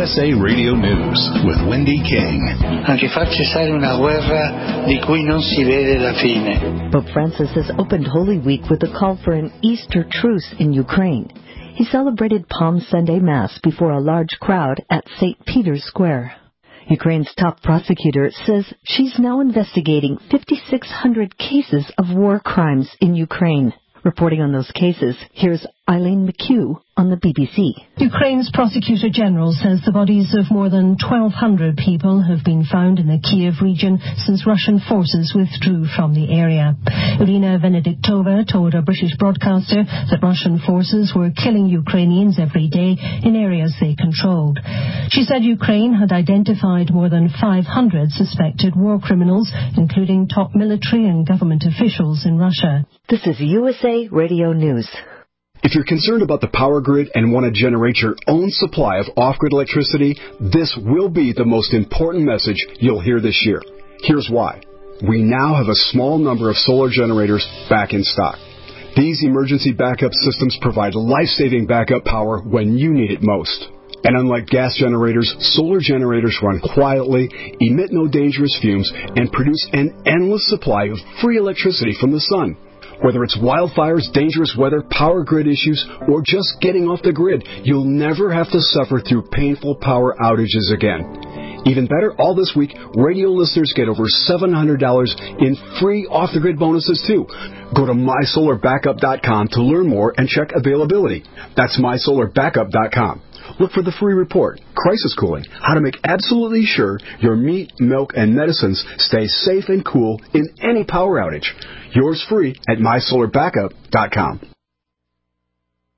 USA Radio News with Wendy King. Anche far cessare una guerra di cui non si vede la fine. Pope Francis has opened Holy Week with a call for an Easter truce in Ukraine. He celebrated Palm Sunday Mass before a large crowd at St. Peter's Square. Ukraine's top prosecutor says she's now investigating 5,600 cases of war crimes in Ukraine. Reporting on those cases, here's Eileen McHugh on the BBC. Ukraine's Prosecutor General says the bodies of more than 1,200 people have been found in the Kiev region since Russian forces withdrew from the area. Irina Venediktova told a British broadcaster that Russian forces were killing Ukrainians every day in areas they controlled. She said Ukraine had identified more than 500 suspected war criminals, including top military and government officials in Russia. This is USA Radio News. If you're concerned about the power grid and want to generate your own supply of off-grid electricity, this will be the most important message you'll hear this year. Here's why. We now have a small number of solar generators back in stock. These emergency backup systems provide life-saving backup power when you need it most. And unlike gas generators, solar generators run quietly, emit no dangerous fumes, and produce an endless supply of free electricity from the sun. Whether it's wildfires, dangerous weather, power grid issues, or just getting off the grid, you'll never have to suffer through painful power outages again. Even better, all this week, radio listeners get over $700 in free off-the-grid bonuses, too. Go to mysolarbackup.com to learn more and check availability. That's mysolarbackup.com. Look for the free report, Crisis Cooling, how to make absolutely sure your meat, milk, and medicines stay safe and cool in any power outage. Yours free at mysolarbackup.com.